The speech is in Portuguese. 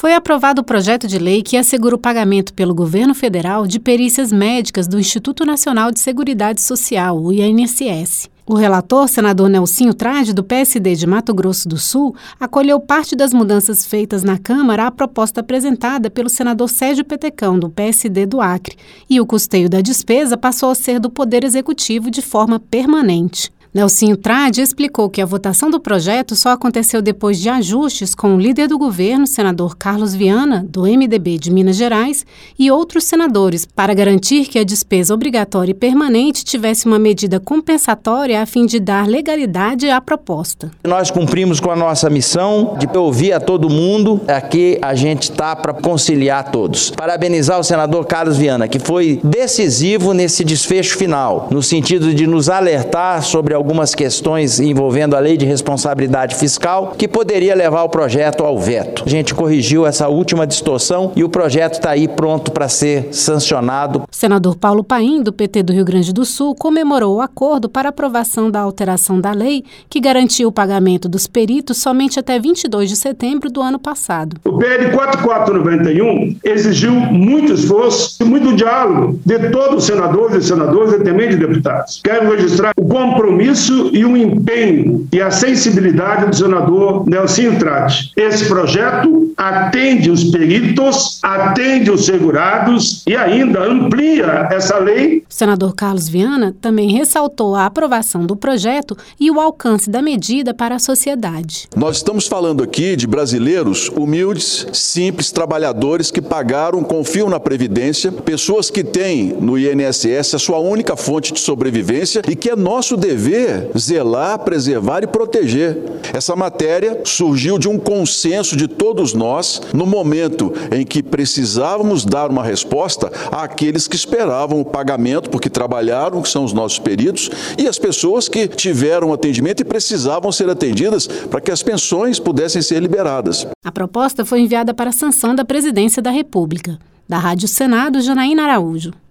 Foi aprovado o projeto de lei que assegura o pagamento pelo governo federal de perícias médicas do Instituto Nacional de Seguridade Social, o INSS. O relator, senador Nelsinho Trade, do PSD de Mato Grosso do Sul, acolheu parte das mudanças feitas na Câmara à proposta apresentada pelo senador Sérgio Petecão, do PSD do Acre, e o custeio da despesa passou a ser do Poder Executivo de forma permanente. Nelsinho Trade explicou que a votação do projeto só aconteceu depois de ajustes com o líder do governo, senador Carlos Viana, do MDB de Minas Gerais, e outros senadores, para garantir que a despesa obrigatória e permanente tivesse uma medida compensatória a fim de dar legalidade à proposta. Nós cumprimos com a nossa missão de ouvir a todo mundo. Aqui a gente está para conciliar todos. Parabenizar o senador Carlos Viana, que foi decisivo nesse desfecho final, no sentido de nos alertar sobre algumas questões envolvendo a lei de responsabilidade fiscal que poderia levar o projeto ao veto. A gente corrigiu essa última distorção e o projeto está aí pronto para ser sancionado. O senador Paulo Paim, do PT do Rio Grande do Sul, comemorou o acordo para aprovação da alteração da lei que garantiu o pagamento dos peritos somente até 22 de setembro do ano passado. O PL 4491 exigiu muito esforço e muito diálogo de todos os senadores e também de deputados. Quero registrar o compromisso e o empenho e a sensibilidade do senador Nelsinho Trade. Esse projeto atende os peritos, atende os segurados e ainda amplia essa lei. O senador Carlos Viana também ressaltou a aprovação do projeto e o alcance da medida para a sociedade. Nós estamos falando aqui de brasileiros humildes, simples, trabalhadores que pagaram, confiam na Previdência, pessoas que têm no INSS a sua única fonte de sobrevivência e que é nosso dever zelar, preservar e proteger. Essa matéria surgiu de um consenso de todos nós no momento em que precisávamos dar uma resposta àqueles que esperavam o pagamento porque trabalharam, que são os nossos peritos, e as pessoas que tiveram atendimento e precisavam ser atendidas para que as pensões pudessem ser liberadas. A proposta foi enviada para a sanção da Presidência da República. Da Rádio Senado, Janaína Araújo.